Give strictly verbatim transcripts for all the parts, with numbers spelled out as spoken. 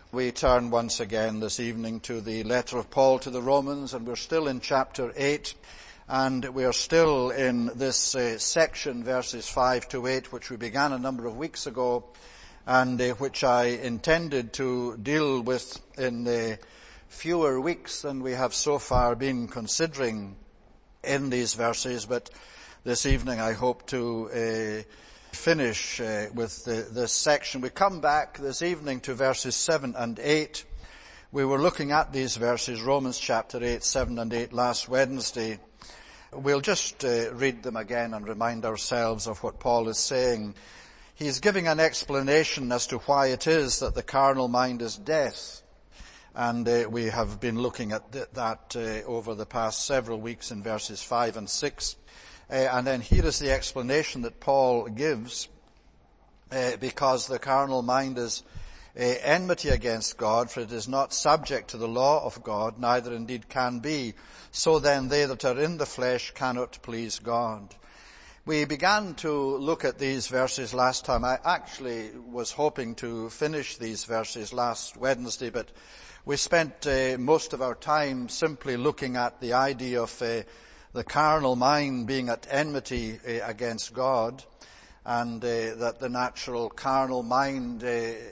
We turn once again this evening to the letter of Paul to the Romans, and we're still in chapter eight, and we are still in this uh, section, verses five to eight, which we began a number of weeks ago, and uh, which I intended to deal with in uh, fewer weeks than we have so far been considering in these verses, but this evening I hope to uh, finish uh, with the, this section. We come back this evening to verses seven and eight. We were looking at these verses, Romans chapter eight, seven and eight, last Wednesday. We'll just uh, read them again and remind ourselves of what Paul is saying. He's giving an explanation as to why it is that the carnal mind is death. And uh, we have been looking at th- that uh, over the past several weeks in verses five and six. Uh, and then here is the explanation that Paul gives, uh, because the carnal mind is uh, enmity against God, for it is not subject to the law of God, neither indeed can be. So then they that are in the flesh cannot please God. We began to look at these verses last time. I actually was hoping to finish these verses last Wednesday, but we spent uh, most of our time simply looking at the idea of uh, the carnal mind being at enmity uh, against God, and uh, that the natural carnal mind uh,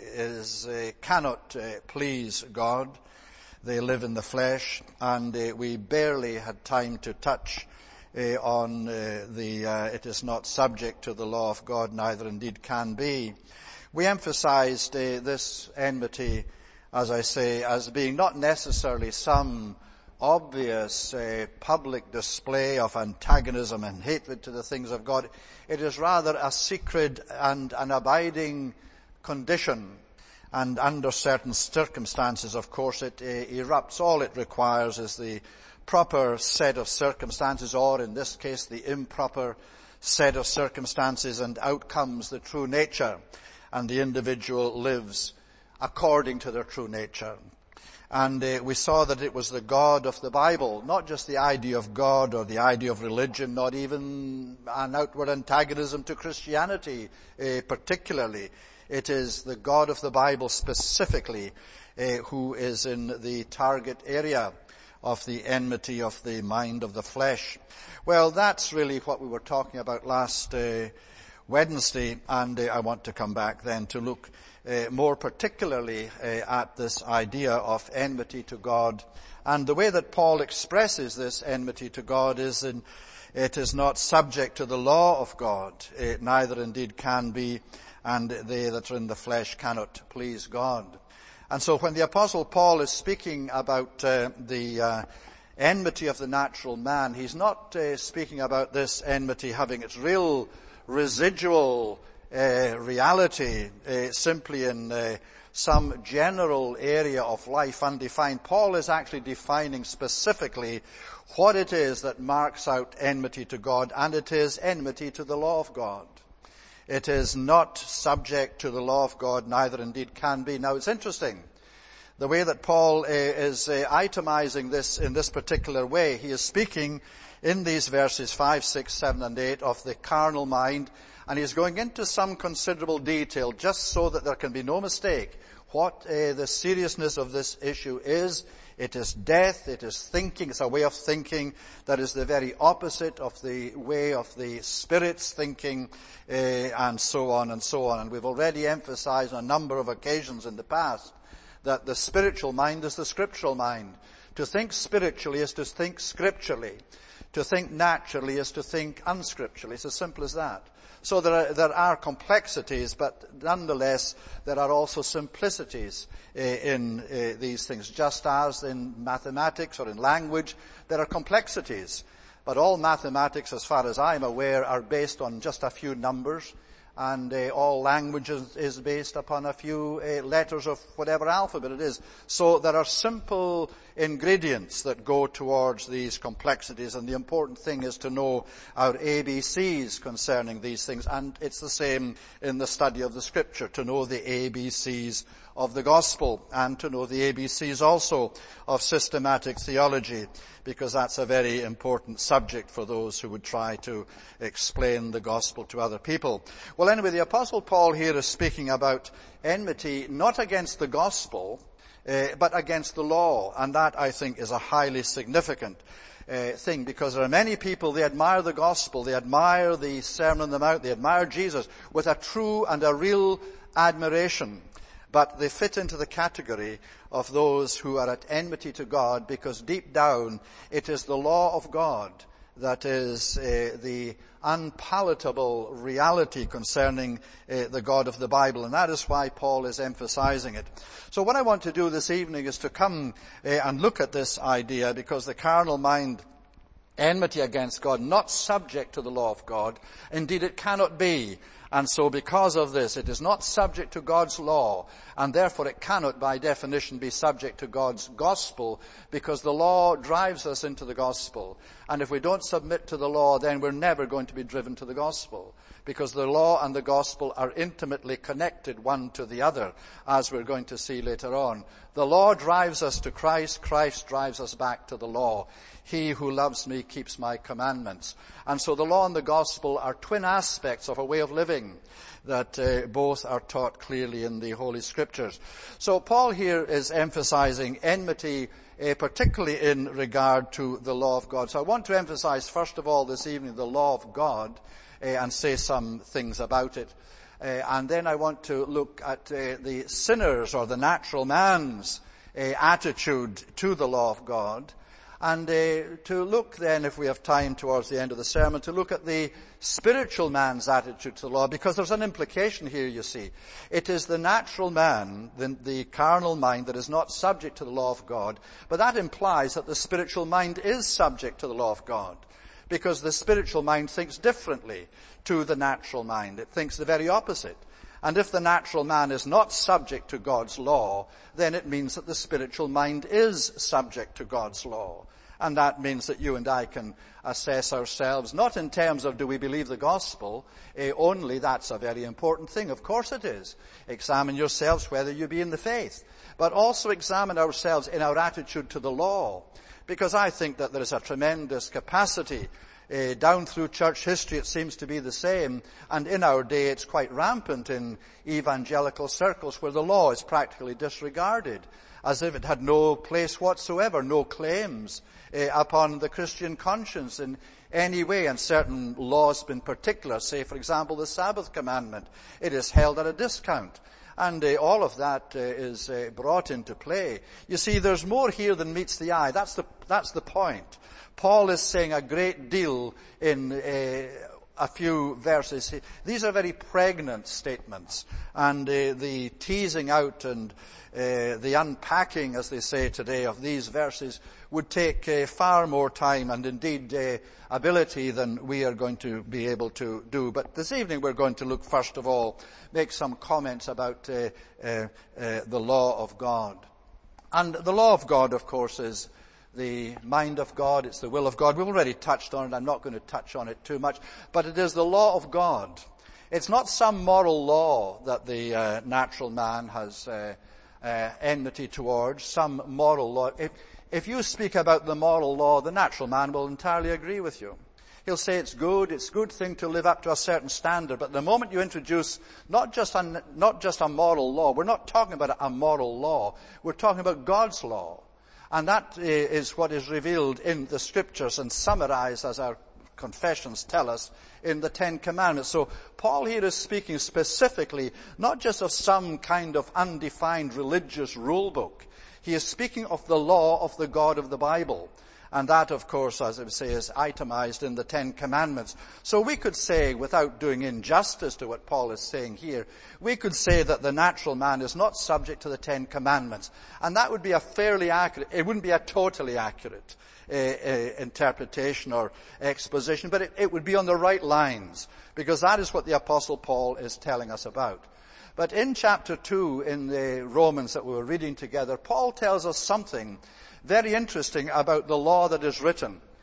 is uh, cannot uh, please God. They live in the flesh, and uh, we barely had time to touch uh, on uh, the uh, it is not subject to the law of God, neither indeed can be. We emphasized uh, this enmity, as I say, as being not necessarily some obvious uh, public display of antagonism and hatred to the things of God. It is rather a secret and an abiding condition. And under certain circumstances, of course, it uh, erupts. All it requires is the proper set of circumstances, or in this case, the improper set of circumstances, and out comes the true nature, and the individual lives according to their true nature. And uh, we saw that it was the God of the Bible, not just the idea of God or the idea of religion, not even an outward antagonism to Christianity uh, particularly. It is the God of the Bible specifically uh, who is in the target area of the enmity of the mind of the flesh. Well, that's really what we were talking about last uh, Wednesday, and uh, I want to come back then to look Uh, more particularly uh, at this idea of enmity to God. And the way that Paul expresses this enmity to God is in, it is not subject to the law of God, uh, neither indeed can be, and they that are in the flesh cannot please God. And so when the Apostle Paul is speaking about uh, the uh, enmity of the natural man, he's not uh, speaking about this enmity having its real residual Uh, reality uh, simply in uh, some general area of life undefined. Paul is actually defining specifically what it is that marks out enmity to God, and it is enmity to the law of God. It is not subject to the law of God, neither indeed can be. Now it's interesting, the way that Paul uh, is uh, itemizing this in this particular way. He is speaking in these verses five, six, seven and eight of the carnal mind, and he's going into some considerable detail just so that there can be no mistake what uh, the seriousness of this issue is. It is death, it is thinking, it's a way of thinking that is the very opposite of the way of the Spirit's thinking, uh, and so on and so on. And we've already emphasized on a number of occasions in the past that the spiritual mind is the scriptural mind. To think spiritually is to think scripturally. To think naturally is to think unscripturally. It's as simple as that. So there are, there are complexities, but nonetheless there are also simplicities uh, in uh, these things. Just as in mathematics or in language, there are complexities. But all mathematics, as far as I'm aware, are based on just a few numbers, and uh, all language is, is based upon a few uh, letters of whatever alphabet it is. So there are simple ingredients that go towards these complexities, and the important thing is to know our A B Cs concerning these things. And it's the same in the study of the Scripture, to know the A B Cs of the gospel and to know the A B Cs also of systematic theology, because that's a very important subject for those who would try to explain the gospel to other people. Well, anyway, the Apostle Paul here is speaking about enmity not against the gospel, uh, but against the law, and that, I think, is a highly significant Uh, thing, because there are many people, they admire the gospel, they admire the Sermon on the Mount, they admire Jesus with a true and a real admiration, but they fit into the category of those who are at enmity to God, because deep down it is the law of God that is uh, the unpalatable reality concerning uh, the God of the Bible, and that is why Paul is emphasizing it. So what I want to do this evening is to come uh, and look at this idea, because the carnal mind, enmity against God, not subject to the law of God, indeed it cannot be. And so because of this, it is not subject to God's law, and therefore it cannot by definition be subject to God's gospel, because the law drives us into the gospel. And if we don't submit to the law, then we're never going to be driven to the gospel, because the law and the gospel are intimately connected one to the other, as we're going to see later on. The law drives us to Christ, Christ drives us back to the law. He who loves me keeps my commandments. And so the law and the gospel are twin aspects of a way of living that uh, both are taught clearly in the Holy Scriptures. So Paul here is emphasizing enmity, uh, particularly in regard to the law of God. So I want to emphasize, first of all, this evening, the law of God, uh, and say some things about it. Uh, and then I want to look at uh, the sinner's or the natural man's uh, attitude to the law of God. And uh, to look then, if we have time towards the end of the sermon, to look at the spiritual man's attitude to the law, because there's an implication here, you see. It is the natural man, the, the carnal mind, that is not subject to the law of God, but that implies that the spiritual mind is subject to the law of God, because the spiritual mind thinks differently to the natural mind. It thinks the very opposite. And if the natural man is not subject to God's law, then it means that the spiritual mind is subject to God's law. And that means that you and I can assess ourselves, not in terms of do we believe the gospel, eh, only that's a very important thing. Of course it is. Examine yourselves whether you be in the faith. But also examine ourselves in our attitude to the law. Because I think that there is a tremendous capacity Uh, down through church history, it seems to be the same, and in our day it's quite rampant in evangelical circles, where the law is practically disregarded, as if it had no place whatsoever, no claims uh, upon the Christian conscience in any way. And certain laws in particular, say for example the Sabbath commandment, it is held at a discount. And uh, all of that uh, is uh, brought into play. You see, there's more here than meets the eye. That's the, that's the point. Paul is saying a great deal in uh, a few verses. These are very pregnant statements, and uh, the teasing out and uh, the unpacking, as they say today, of these verses would take uh, far more time and indeed uh, ability than we are going to be able to do. But this evening we're going to look, first of all, make some comments about uh, uh, uh, the law of God. And the law of God, of course, is the mind of God, it's the will of God. We've already touched on it, I'm not going to touch on it too much, but it is the law of God. It's not some moral law that the uh, natural man has uh, uh, enmity towards, some moral law. If, if you speak about the moral law, the natural man will entirely agree with you. He'll say it's good, it's a good thing to live up to a certain standard, but the moment you introduce not just a, not just a moral law, we're not talking about a moral law, we're talking about God's law. And that is what is revealed in the Scriptures and summarized, as our confessions tell us, in the Ten Commandments. So Paul here is speaking specifically not just of some kind of undefined religious rule book. He is speaking of the law of the God of the Bible. And that, of course, as I would say, is itemized in the Ten Commandments. So we could say, without doing injustice to what Paul is saying here, we could say that the natural man is not subject to the Ten Commandments. And that would be a fairly accurate, it wouldn't be a totally accurate uh, uh, interpretation or exposition, but it, it would be on the right lines, because that is what the Apostle Paul is telling us about. But in chapter two, in the Romans that we were reading together, Paul tells us something very interesting about the law that is written.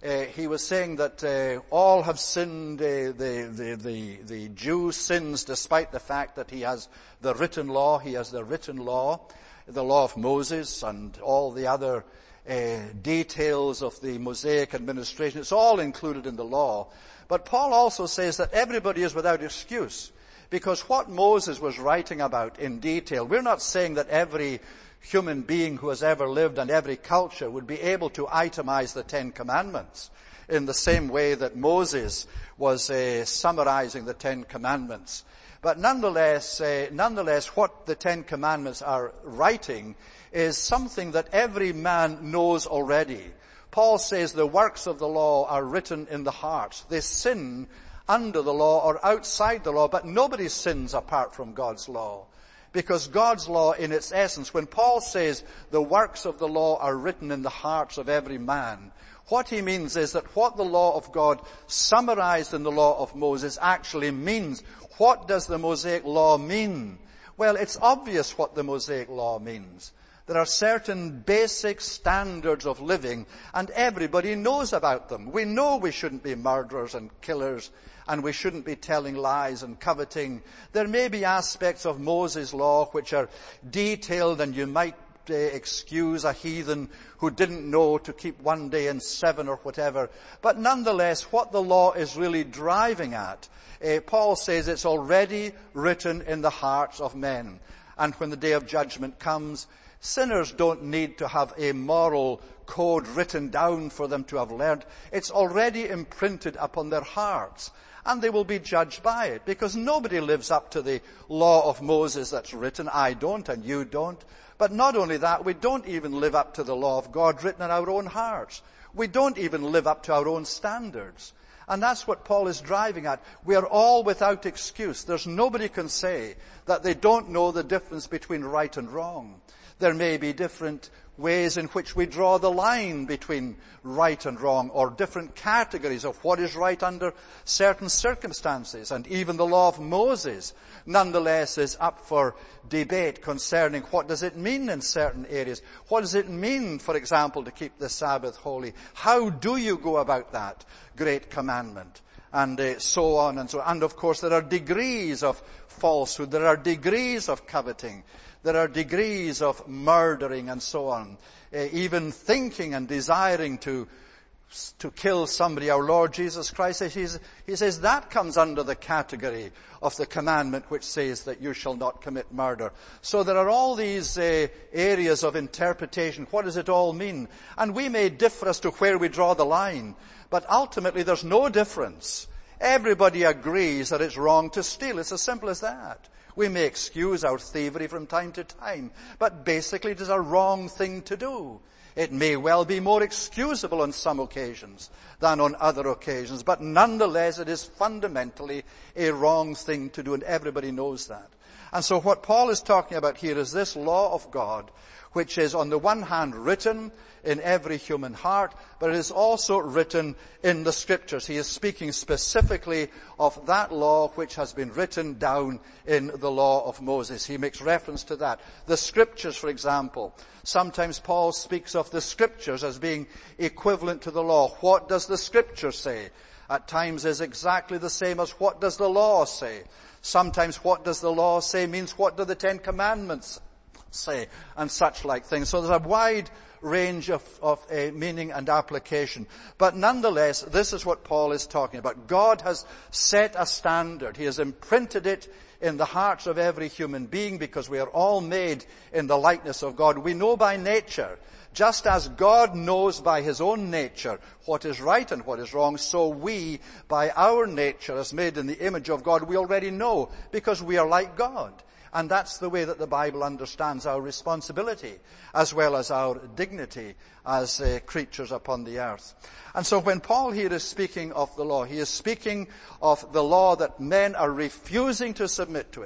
uh, he was saying that uh, all have sinned, uh, the, the, the, the Jew sins despite the fact that he has the written law, he has the written law, the law of Moses and all the other uh, details of the Mosaic administration. It's all included in the law. But Paul also says that everybody is without excuse, because what Moses was writing about in detail, we're not saying that every human being who has ever lived and every culture would be able to itemize the Ten Commandments in the same way that Moses was uh, summarizing the Ten Commandments. But nonetheless, uh, nonetheless, what the Ten Commandments are writing is something that every man knows already. Paul says the works of the law are written in the heart. They sin under the law or outside the law, but nobody sins apart from God's law. Because God's law in its essence, when Paul says the works of the law are written in the hearts of every man, what he means is that what the law of God summarized in the law of Moses actually means. What does the Mosaic law mean? Well, it's obvious what the Mosaic law means. There are certain basic standards of living, and everybody knows about them. We know we shouldn't be murderers and killers, and we shouldn't be telling lies and coveting. There may be aspects of Moses' law which are detailed, and you might uh, excuse a heathen who didn't know to keep one day in seven or whatever. But nonetheless, what the law is really driving at, uh, Paul says it's already written in the hearts of men. And when the day of judgment comes, sinners don't need to have a moral code written down for them to have learned. It's already imprinted upon their hearts, and they will be judged by it, because nobody lives up to the law of Moses that's written. I don't, and you don't. But not only that, we don't even live up to the law of God written in our own hearts. We don't even live up to our own standards. And that's what Paul is driving at. We are all without excuse. There's nobody can say that they don't know the difference between right and wrong. There may be different ways in which we draw the line between right and wrong, or different categories of what is right under certain circumstances. And even the law of Moses, nonetheless, is up for debate concerning what does it mean in certain areas. What does it mean, for example, to keep the Sabbath holy? How do you go about that great commandment? And uh, so on and so on. And of course, there are degrees of falsehood. There are degrees of coveting. There are degrees of murdering and so on. Uh, even thinking and desiring to to kill somebody. Our Lord Jesus Christ, he's, he says that comes under the category of the commandment which says that you shall not commit murder. So there are all these uh, areas of interpretation. What does it all mean? And we may differ as to where we draw the line, but ultimately there's no difference. Everybody agrees that it's wrong to steal. It's as simple as that. We may excuse our thievery from time to time, but basically it is a wrong thing to do. It may well be more excusable on some occasions than on other occasions, but nonetheless it is fundamentally a wrong thing to do, and everybody knows that. And so what Paul is talking about here is this law of God, which is on the one hand written in every human heart, but it is also written in the Scriptures. He is speaking specifically of that law which has been written down in the law of Moses. He makes reference to that. The Scriptures, for example. Sometimes Paul speaks of the Scriptures as being equivalent to the law. What does the Scripture say? At times is exactly the same as what does the law say. Sometimes what does the law say means what do the Ten Commandments say, and such like things. So there's a wide range of, of uh, meaning and application. But nonetheless, this is what Paul is talking about. God has set a standard. He has imprinted it in the hearts of every human being, because we are all made in the likeness of God. We know by nature, just as God knows by his own nature what is right and what is wrong, so we, by our nature as made in the image of God, we already know, because we are like God. And that's the way that the Bible understands our responsibility as well as our dignity as uh, creatures upon the earth. And so when Paul here is speaking of the law, he is speaking of the law that men are refusing to submit to it.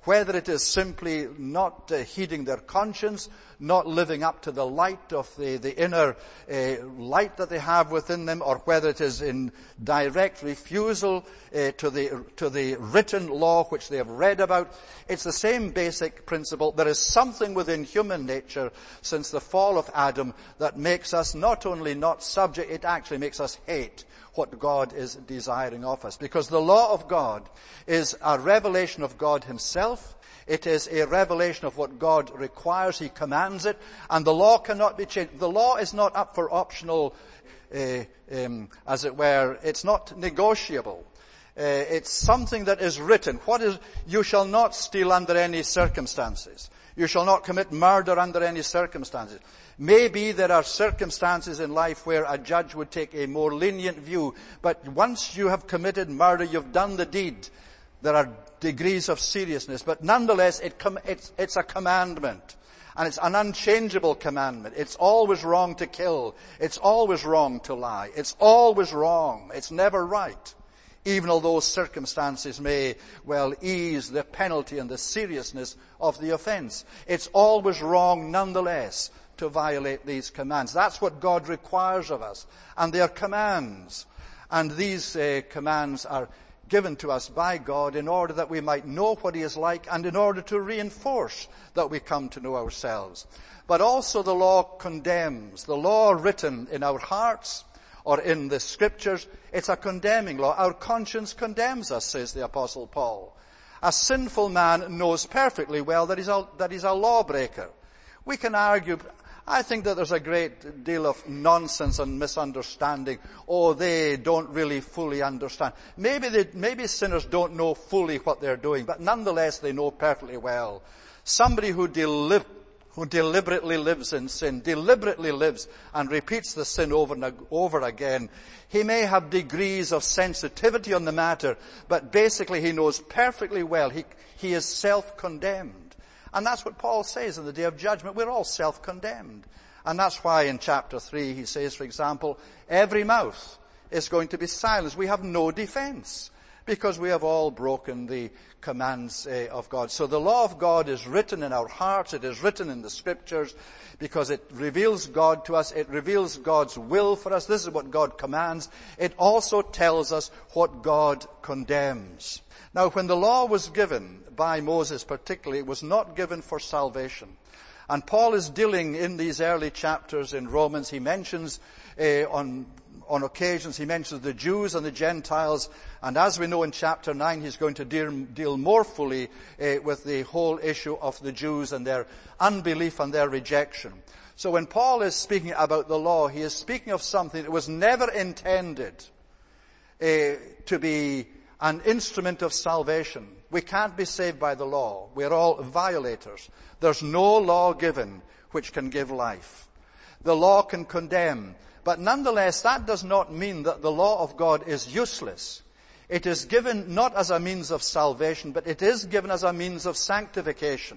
whether it is simply not uh, heeding their conscience, not living up to the light of the, the inner uh, light that they have within them, or whether it is in direct refusal uh, to the to the written law which they have read about. It's the same basic principle. There is something within human nature since the fall of Adam that makes us not only not subject, it actually makes us hate what God is desiring of us. Because the law of God is a revelation of God himself. It is a revelation of what God requires. He commands it. And the law cannot be changed. The law is not up for optional, uh, um, as it were. It's not negotiable. Uh, it's something that is written. What is, you shall not steal under any circumstances. You shall not commit murder under any circumstances. Maybe there are circumstances in life where a judge would take a more lenient view, but once you have committed murder, you've done the deed. There are degrees of seriousness, but nonetheless, it com- it's, it's a commandment. And it's an unchangeable commandment. It's always wrong to kill. It's always wrong to lie. It's always wrong. It's never right. Even although circumstances may well ease the penalty and the seriousness of the offense. It's always wrong nonetheless to violate these commands. That's what God requires of us. And they are commands. And these uh, commands are given to us by God in order that we might know what he is like and in order to reinforce that we come to know ourselves. But also the law condemns. The law written in our hearts or in the scriptures, it's a condemning law. Our conscience condemns us, says the Apostle Paul. A sinful man knows perfectly well that he's a, that he's a lawbreaker. We can argue, I think that there's a great deal of nonsense and misunderstanding. Oh, they don't really fully understand. Maybe they, maybe sinners don't know fully what they're doing, but nonetheless they know perfectly well. Somebody who deli- who deliberately lives in sin, deliberately lives and repeats the sin over and over again, he may have degrees of sensitivity on the matter, but basically he knows perfectly well he, he is self-condemned. And that's what Paul says in the day of judgment. We're all self-condemned. And that's why in chapter three he says, for example, every mouth is going to be silenced. We have no defense because we have all broken the commands uh, of God. So the law of God is written in our hearts. It is written in the scriptures because it reveals God to us. It reveals God's will for us. This is what God commands. It also tells us what God condemns. Now, when the law was given by Moses particularly, it was not given for salvation. And Paul is dealing in these early chapters in Romans. He mentions uh, on on occasions, he mentions the Jews and the Gentiles. And as we know in chapter nine, he's going to deal, deal more fully uh, with the whole issue of the Jews and their unbelief and their rejection. So when Paul is speaking about the law, he is speaking of something that was never intended uh, to be an instrument of salvation. We can't be saved by the law. We're all violators. There's no law given which can give life. The law can condemn. But nonetheless, that does not mean that the law of God is useless. It is given not as a means of salvation, but it is given as a means of sanctification.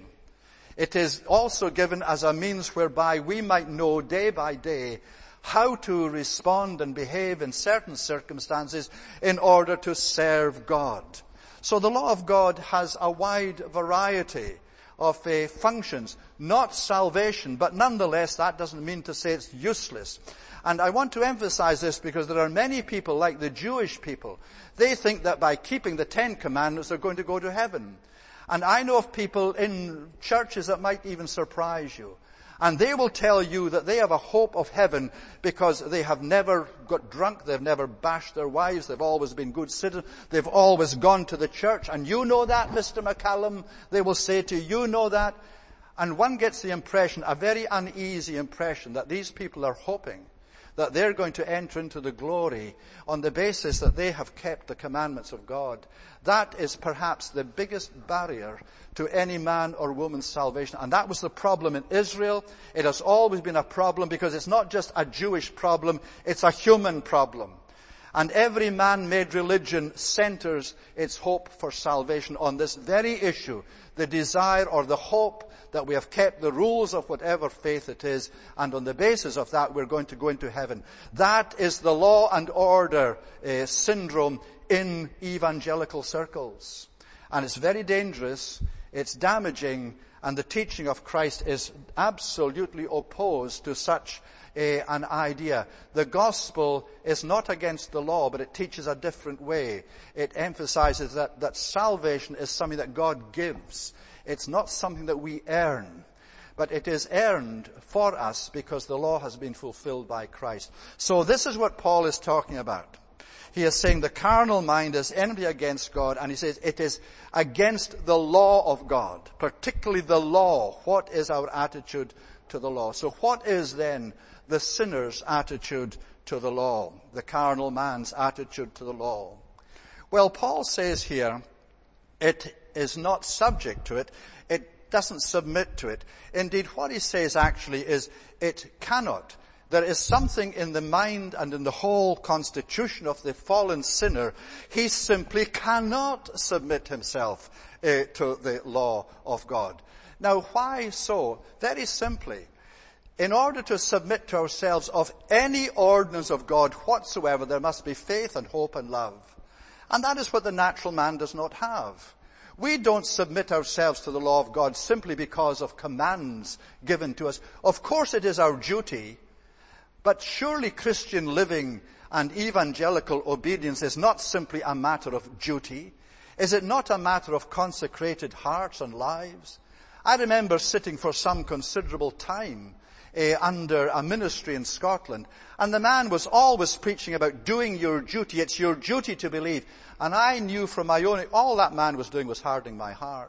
It is also given as a means whereby we might know day by day how to respond and behave in certain circumstances in order to serve God. So the law of God has a wide variety of uh, functions, not salvation, but nonetheless that doesn't mean to say it's useless. And I want to emphasize this because there are many people like the Jewish people. They think that by keeping the Ten Commandments they're going to go to heaven. And I know of people in churches that might even surprise you. And they will tell you that they have a hope of heaven because they have never got drunk, they've never bashed their wives, they've always been good citizens, they've always gone to the church. And you know that, Mister McCallum? They will say to you, you know that? And one gets the impression, a very uneasy impression, that these people are hoping that they're going to enter into the glory on the basis that they have kept the commandments of God. That is perhaps the biggest barrier to any man or woman's salvation. And that was the problem in Israel. It has always been a problem because it's not just a Jewish problem, it's a human problem. And every man-made religion centers its hope for salvation on this very issue, the desire or the hope that we have kept the rules of whatever faith it is, and on the basis of that we're going to go into heaven. That is the law and order uh, syndrome in evangelical circles. And it's very dangerous It's damaging, and the teaching of Christ is absolutely opposed to such a, an idea. The gospel is not against the law, but it teaches a different way. It emphasizes that, that salvation is something that God gives. It's not something that we earn, but it is earned for us because the law has been fulfilled by Christ. So this is what Paul is talking about. He is saying the carnal mind is enmity against God, and he says it is against the law of God, particularly the law. What is our attitude to the law? So what is then the sinner's attitude to the law, the carnal man's attitude to the law? Well, Paul says here, it is not subject to it. It doesn't submit to it. Indeed, what he says actually is it cannot. There is something in the mind and in the whole constitution of the fallen sinner. He simply cannot submit himself uh, to the law of God. Now, why so? Very simply, in order to submit to ourselves of any ordinance of God whatsoever, there must be faith and hope and love. And that is what the natural man does not have. We don't submit ourselves to the law of God simply because of commands given to us. Of course it is our duty, but surely Christian living and evangelical obedience is not simply a matter of duty. Is it not a matter of consecrated hearts and lives? I remember sitting for some considerable time uh, under a ministry in Scotland, and the man was always preaching about doing your duty. It's your duty to believe. And I knew from my own, all that man was doing was hardening my heart.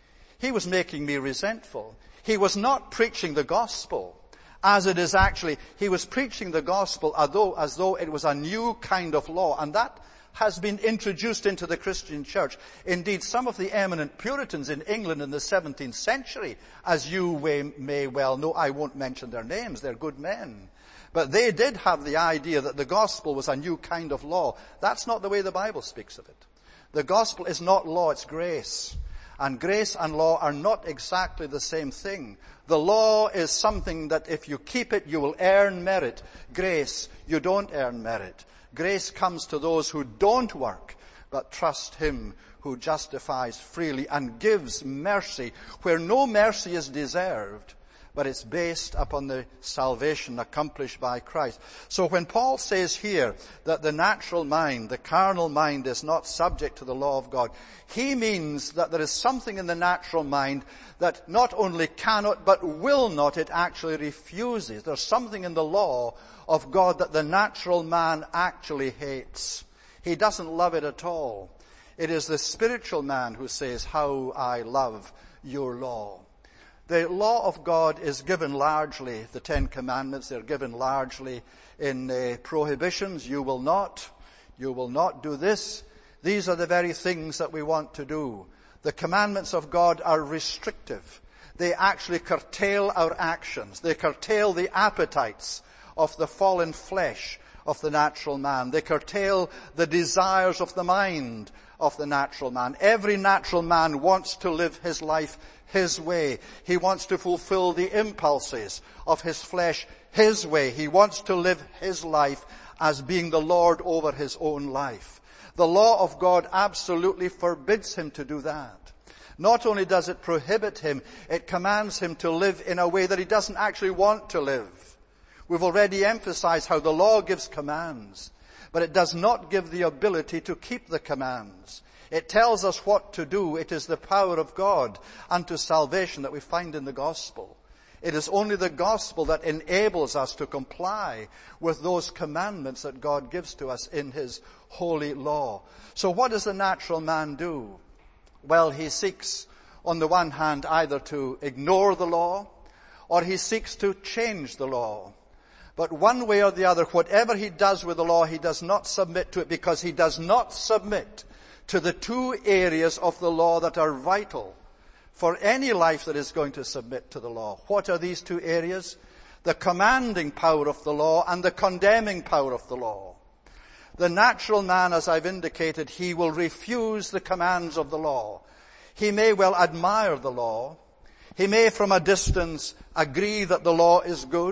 He was making me resentful. He was not preaching the gospel as it is actually. He was preaching the gospel as though, as though it was a new kind of law, and that has been introduced into the Christian church. Indeed, some of the eminent Puritans in England in the seventeenth century, as you may well know, I won't mention their names, they're good men, but they did have the idea that the gospel was a new kind of law. That's not the way the Bible speaks of it. The gospel is not law, it's grace. And grace and law are not exactly the same thing. The law is something that if you keep it, you will earn merit. Grace, you don't earn merit. Grace comes to those who don't work, but trust him who justifies freely and gives mercy where no mercy is deserved, but it's based upon the salvation accomplished by Christ. So when Paul says here that the natural mind, the carnal mind, is not subject to the law of God, he means that there is something in the natural mind that not only cannot but will not, it actually refuses. There's something in the law of God that the natural man actually hates. He doesn't love it at all. It is the spiritual man who says, "How I love your law." The law of God is given largely, the Ten Commandments, they're given largely in uh, prohibitions. You will not, you will not do this. These are the very things that we want to do. The commandments of God are restrictive. They actually curtail our actions. They curtail the appetites of the fallen flesh of the natural man. They curtail the desires of the mind of the natural man. Every natural man wants to live his life his way. He wants to fulfill the impulses of his flesh his way. He wants to live his life as being the Lord over his own life. The law of God absolutely forbids him to do that. Not only does it prohibit him, it commands him to live in a way that he doesn't actually want to live. We've already emphasized how the law gives commands, but it does not give the ability to keep the commands. It tells us what to do. It is the power of God unto salvation that we find in the gospel. It is only the gospel that enables us to comply with those commandments that God gives to us in his holy law. So what does the natural man do? Well, he seeks, on the one hand, either to ignore the law, or he seeks to change the law. But one way or the other, whatever he does with the law, he does not submit to it, because he does not submit to the two areas of the law that are vital for any life that is going to submit to the law. What are these two areas? The commanding power of the law and the condemning power of the law. The natural man, as I've indicated, he will refuse the commands of the law. He may well admire the law. He may from a distance agree that the law is good,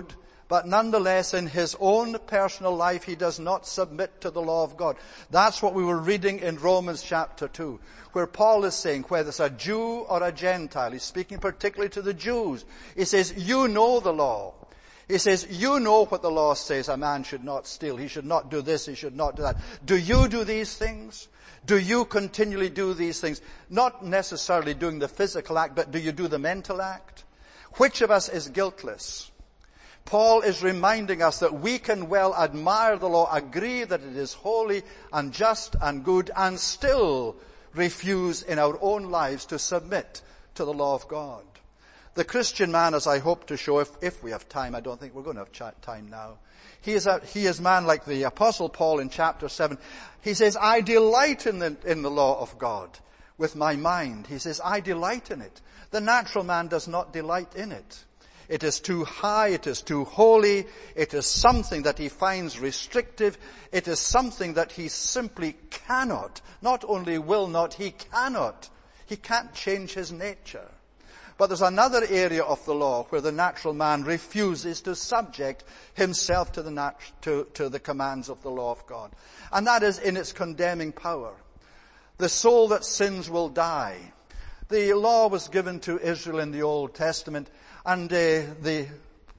but nonetheless in his own personal life he does not submit to the law of God. That's what we were reading in Romans chapter two, where Paul is saying, whether it's a Jew or a Gentile, he's speaking particularly to the Jews. He says, you know the law. He says, you know what the law says. A man should not steal. He should not do this. He should not do that. Do you do these things? Do you continually do these things? Not necessarily doing the physical act, but do you do the mental act? Which of us is guiltless? Paul is reminding us that we can well admire the law, agree that it is holy and just and good, and still refuse in our own lives to submit to the law of God. The Christian man, as I hope to show, if, if we have time, I don't think we're going to have ch- time now. He is a, he is man like the Apostle Paul in chapter seven. He says, I delight in the, in the law of God with my mind. He says, I delight in it. The natural man does not delight in it. It is too high, it is too holy, it is something that he finds restrictive, it is something that he simply cannot, not only will not, he cannot. He can't change his nature. But there's another area of the law where the natural man refuses to subject himself to the, nat- to, to the commands of the law of God. And that is in its condemning power. The soul that sins will die. The law was given to Israel in the Old Testament, and uh, the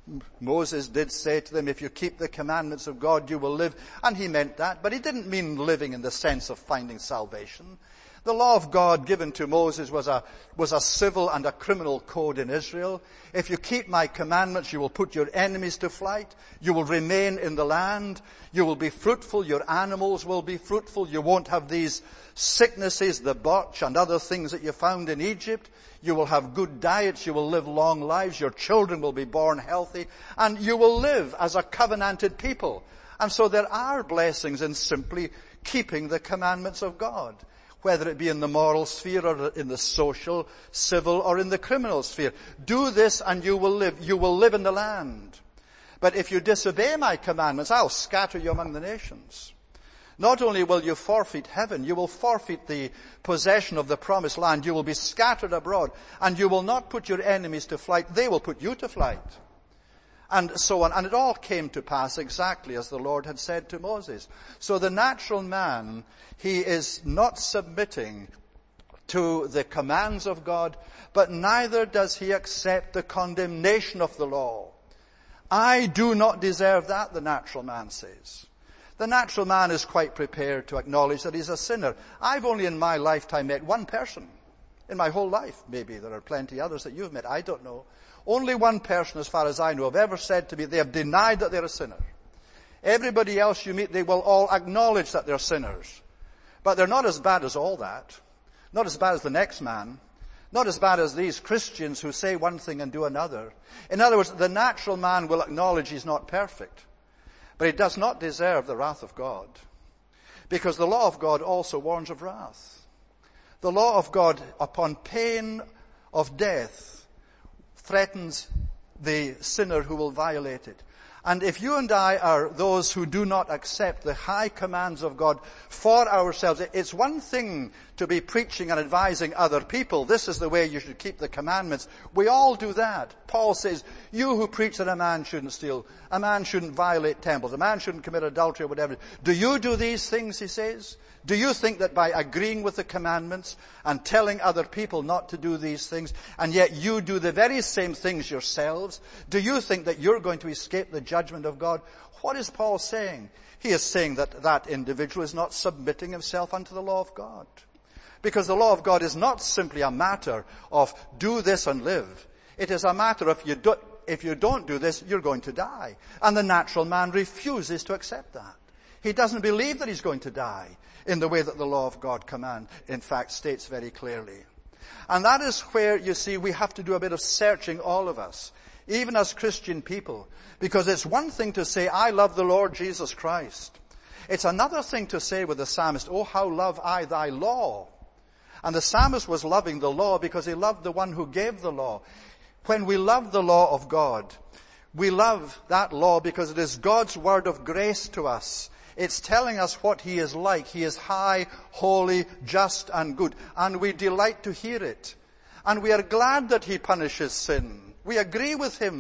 Moses did say to them, if you keep the commandments of God, you will live. And he meant that, but he didn't mean living in the sense of finding salvation. The law of God given to Moses was a, was a civil and a criminal code in Israel. If you keep my commandments, you will put your enemies to flight. You will remain in the land. You will be fruitful. Your animals will be fruitful. You won't have these sicknesses, the botch and other things that you found in Egypt. You will have good diets. You will live long lives. Your children will be born healthy. And you will live as a covenanted people. And so there are blessings in simply keeping the commandments of God, whether it be in the moral sphere or in the social, civil, or in the criminal sphere. Do this and you will live. You will live in the land. But if you disobey my commandments, I'll scatter you among the nations. Not only will you forfeit heaven, you will forfeit the possession of the promised land. You will be scattered abroad, and you will not put your enemies to flight. They will put you to flight. And so on. And it all came to pass exactly as the Lord had said to Moses. So the natural man, he is not submitting to the commands of God, but neither does he accept the condemnation of the law. I do not deserve that, the natural man says. The natural man is quite prepared to acknowledge that he's a sinner. I've only in my lifetime met one person. In my whole life, maybe there are plenty others that you've met, I don't know. Only one person, as far as I know, have ever said to me they have denied that they're a sinner. Everybody else you meet, they will all acknowledge that they're sinners. But they're not as bad as all that. Not as bad as the next man. Not as bad as these Christians who say one thing and do another. In other words, the natural man will acknowledge he's not perfect. But he does not deserve the wrath of God. Because the law of God also warns of wrath. The law of God, upon pain of death, threatens the sinner who will violate it. And if you and I are those who do not accept the high commands of God for ourselves, it's one thing to be preaching and advising other people. This is the way you should keep the commandments. We all do that. Paul says, you who preach that a man shouldn't steal, a man shouldn't violate temples, a man shouldn't commit adultery or whatever. Do you do these things, he says? Do you think that by agreeing with the commandments and telling other people not to do these things, and yet you do the very same things yourselves, do you think that you're going to escape the judgment of God? What is Paul saying? He is saying that that individual is not submitting himself unto the law of God. Because the law of God is not simply a matter of do this and live. It is a matter of you do, if you don't do this, you're going to die. And the natural man refuses to accept that. He doesn't believe that he's going to die in the way that the law of God command, in fact, states very clearly. And that is where, you see, we have to do a bit of searching, all of us, even as Christian people. Because it's one thing to say, I love the Lord Jesus Christ. It's another thing to say with the psalmist, oh, how love I thy law. And the psalmist was loving the law because he loved the one who gave the law. When we love the law of God, we love that law because it is God's word of grace to us. It's telling us what he is like. He is high, holy, just, and good. And we delight to hear it. And we are glad that he punishes sin. We agree with him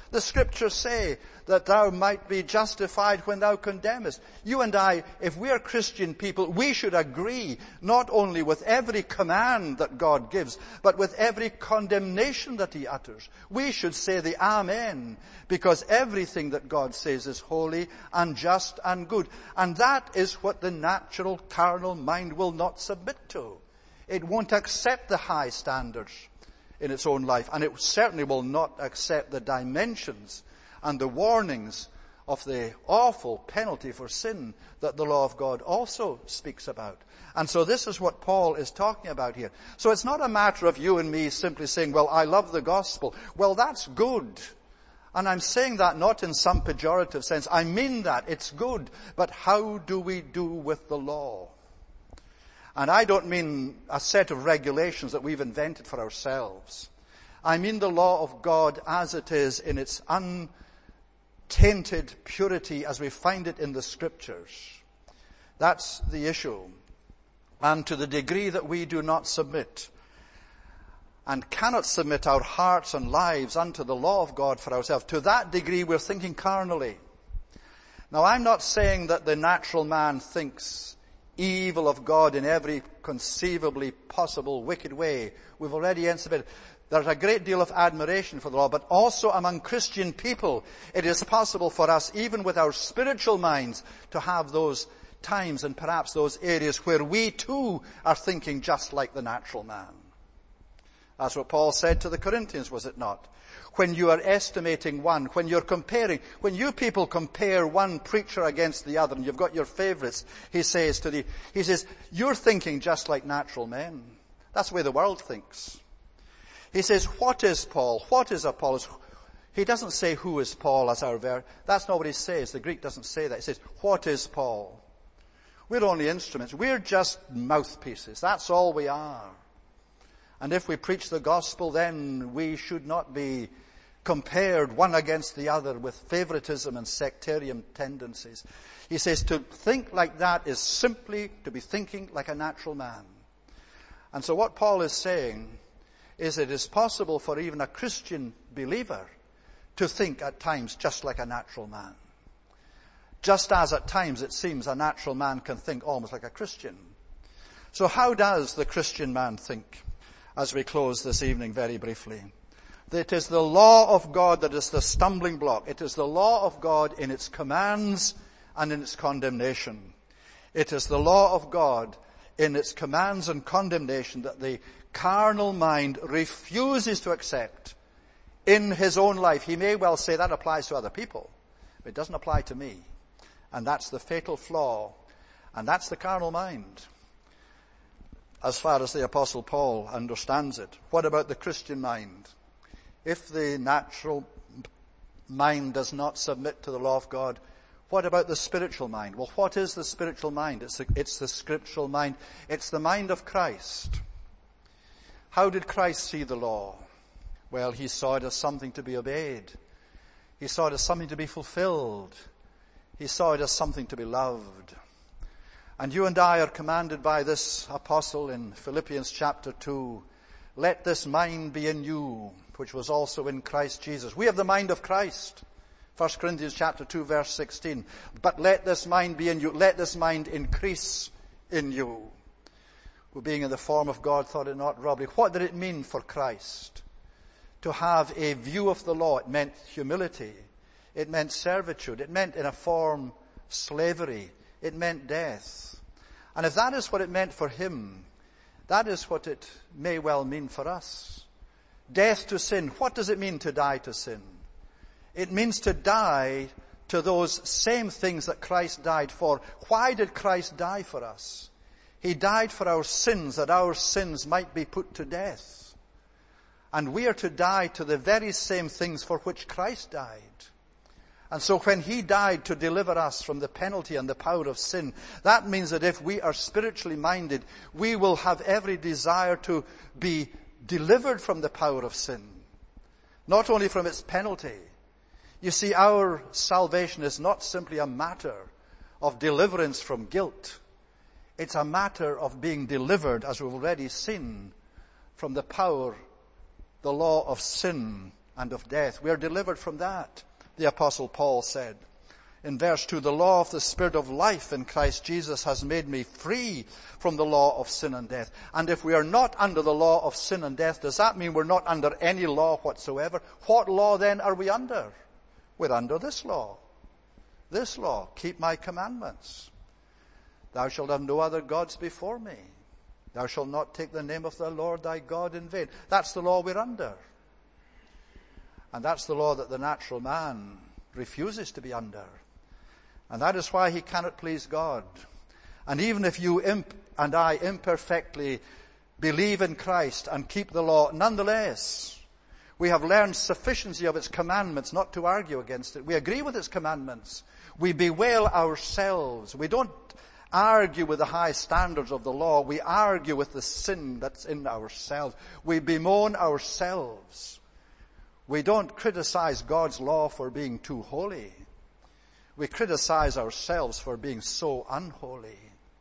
The scriptures say that thou might be justified when thou condemnest. You and I, if we are Christian people, we should agree not only with every command that God gives, but with every condemnation that he utters. We should say the Amen, because everything that God says is holy and just and good. And that is what the natural carnal mind will not submit to. It won't accept the high standards in its own life, and it certainly will not accept the dimensions and the warnings of the awful penalty for sin that the law of God also speaks about. And so this is what Paul is talking about here. So it's not a matter of you and me simply saying, well, I love the gospel. Well, that's good. And I'm saying that not in some pejorative sense. I mean that. It's good. But how do we do with the law? And I don't mean a set of regulations that we've invented for ourselves. I mean the law of God as it is in its untainted purity as we find it in the scriptures. That's the issue. And to the degree that we do not submit and cannot submit our hearts and lives unto the law of God for ourselves, to that degree we're thinking carnally. Now, I'm not saying that the natural man thinks evil of God in every conceivably possible wicked way. We've already answered it. There's a great deal of admiration for the law, but also among Christian people, it is possible for us, even with our spiritual minds, to have those times and perhaps those areas where we too are thinking just like the natural man. That's what Paul said to the Corinthians, was it not? When you are estimating one, when you're comparing, when you people compare one preacher against the other, and you've got your favorites, he says to the, he says, you're thinking just like natural men. That's the way the world thinks. He says, what is Paul? What is Apollos? He doesn't say who is Paul as our verb. That's not what he says. The Greek doesn't say that. He says, what is Paul? We're only instruments. We're just mouthpieces. That's all we are. And if we preach the gospel, then we should not be compared one against the other with favoritism and sectarian tendencies. He says to think like that is simply to be thinking like a natural man. And so what Paul is saying is it is possible for even a Christian believer to think at times just like a natural man. Just as at times it seems a natural man can think almost like a Christian. So how does the Christian man think? As we close this evening very briefly. It is the law of God that is the stumbling block. It is the law of God in its commands and in its condemnation. It is the law of God in its commands and condemnation that the carnal mind refuses to accept in his own life. He may well say that applies to other people, but it doesn't apply to me. And that's the fatal flaw. And that's the carnal mind, as far as the Apostle Paul understands it. What about the Christian mind? If the natural mind does not submit to the law of God, what about the spiritual mind? Well, what is the spiritual mind? It's the, it's the scriptural mind. It's the mind of Christ. How did Christ see the law? Well, he saw it as something to be obeyed. He saw it as something to be fulfilled. He saw it as something to be loved. And you and I are commanded by this apostle in Philippians chapter two, let this mind be in you, which was also in Christ Jesus. We have the mind of Christ. First Corinthians chapter two, verse sixteen. But let this mind be in you, let this mind increase in you, who being in the form of God thought it not robbery. What did it mean for Christ to have a view of the law? It meant humility. It meant servitude. It meant in a form slavery. It meant death. And if that is what it meant for him, that is what it may well mean for us. Death to sin. What does it mean to die to sin? It means to die to those same things that Christ died for. Why did Christ die for us? He died for our sins, that our sins might be put to death. And we are to die to the very same things for which Christ died. And so when he died to deliver us from the penalty and the power of sin, that means that if we are spiritually minded, we will have every desire to be delivered from the power of sin. Not only from its penalty. You see, our salvation is not simply a matter of deliverance from guilt. It's a matter of being delivered, as we've already seen, from the power, the law of sin and of death. We are delivered from that, the Apostle Paul said. In verse two, the law of the Spirit of life in Christ Jesus has made me free from the law of sin and death. And if we are not under the law of sin and death, does that mean we're not under any law whatsoever? What law then are we under? We're under this law. This law, keep my commandments. Thou shalt have no other gods before me. Thou shalt not take the name of the Lord thy God in vain. That's the law we're under. And that's the law that the natural man refuses to be under. And that is why he cannot please God. And even if you imp- and I imperfectly believe in Christ and keep the law, nonetheless, we have learned sufficiency of its commandments not to argue against it. We agree with its commandments. We bewail ourselves. We don't argue with the high standards of the law. We argue with the sin that's in ourselves. We bemoan ourselves. We don't criticize God's law for being too holy. We criticize ourselves for being so unholy.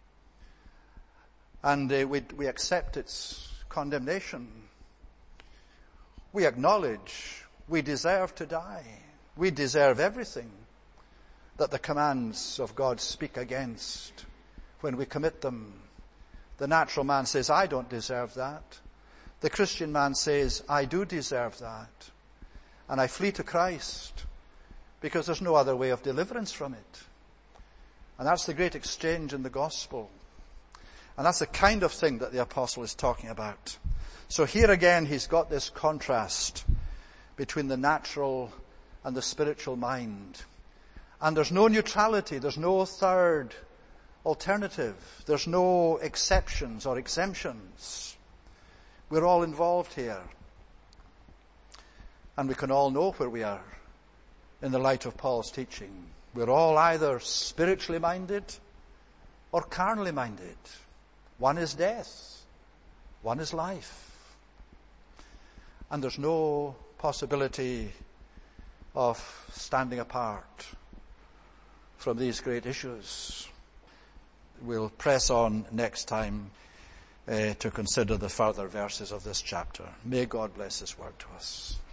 And uh, we, we accept its condemnation. We acknowledge we deserve to die. We deserve everything that the commands of God speak against when we commit them. The natural man says, I don't deserve that. The Christian man says, I do deserve that. And I flee to Christ because there's no other way of deliverance from it. And that's the great exchange in the gospel. And that's the kind of thing that the apostle is talking about. So here again, he's got this contrast between the natural and the spiritual mind. And there's no neutrality. There's no third alternative. There's no exceptions or exemptions. We're all involved here. And we can all know where we are in the light of Paul's teaching. We're all either spiritually minded or carnally minded. One is death. One is life. And there's no possibility of standing apart from these great issues. We'll press on next time uh, to consider the further verses of this chapter. May God bless His word to us.